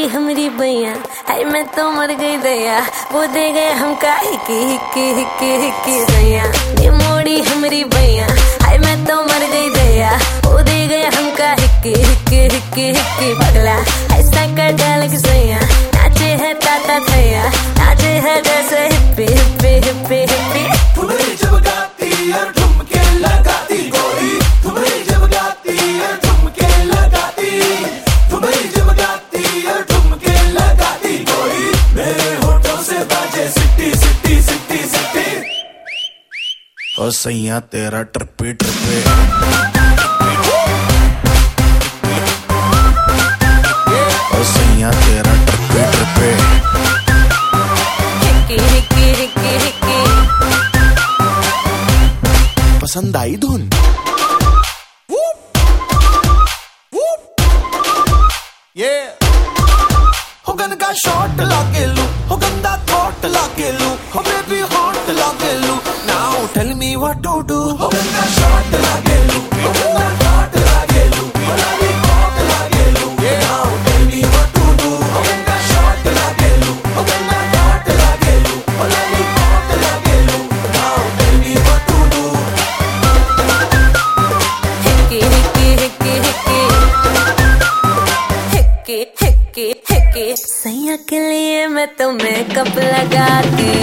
मोड़ी हमरी बैया, हाय मैं तो मर गई दया, वो दे गए हमका हिक्की हिक्की हिक्की हिक्की सैया। ये मोड़ी हमरी बैया, हाय मैं तो मर गई दया, वो दे गए हमका हिक्की हिक्की हिक्की हिक्की पगला। ऐसा कर डाल के सैया, नाचे है ताता थैया, नाचे है जैसे हिप्पी हिप्पी हिप्पी हिप्पी। ठुमरी जब गाती और ठुमके लगाती गोरी, ठुमरी जब गाती और ठुमके लगाती, ठुमरी जब गाती और ठुमके लगाती गोरी, मेरे होठों से बाजे सिट्टी सिट्टी सिट्टी सिट्टी। ओ सैया तेरा ट्रिपे ट्रिपे, ओ सैया तेरा ट्रिपे ट्रिपे, हिक्की हिक्की हिक्की हिक्की। पसंद आई धुन? हो गन का शॉट लागे लू, हो गंदा थॉट लागे लू, हो बेबी हॉट लागे लू, now tell me what to do. हो गन का शॉट लागे लू, हो गंदा थॉट लागे लू, हो लवी हॉट लागे लू, now tell me what to do. हो गन का शॉट लागे लू, हो गंदा थॉट लागे लू, हो लवी हॉट लागे लू, now tell me what to do. हिक्की हिक्की हिक्की हिक्की, हिक्की हिक्की हिक्की। सैया के लिए मैं तो मेकअप लगाती,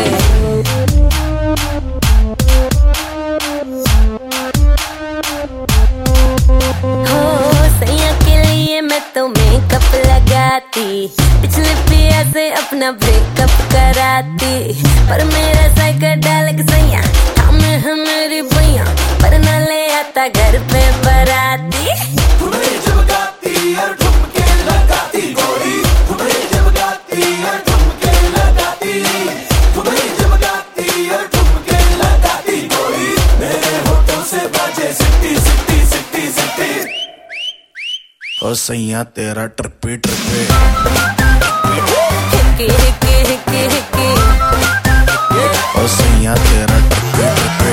हो सैया के लिए मैं तो मेकअप लगाती, पिछले पिया से अपना ब्रेकअप कराती, पर मेरा साइकिल डाल के सैया, हमें है मेरी भैया, पर न ले आता घर पे बराती। ठुमरी जब गाती और ठुमके लगाती गोरी, ठुमरी जब गाती और ठुमके लगाती, ठुमरी जब गाती और ठुमके लगाती गोरी, मेरे होठों से बाजे सिट्टी सिट्टी सिट्टी सिट्टी। ओ सैया तेरा ट्रिपे ट्रिपे, हिक्की हिक्की हिक्की हिक्की, ओ सैया तेरा ट्रिपे ट्रिपे,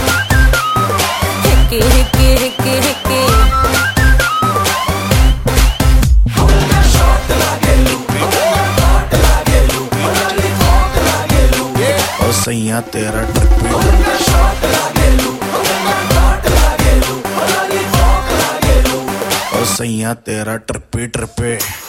हिक्की हिक्की हिक्की हिक्की। हो गंदा शॉट लागे लू, हो गंदा हॉट लागे लू, हो लवी हॉट लागे लू, ओ सैया तेरा ट्रिपे, हो गंदा शॉट लागे लू, हो गंदा हॉट लागे लू, हो लवी हॉट लागे लू। ओ सैया तेरा ट्रिपे ट्रिपे।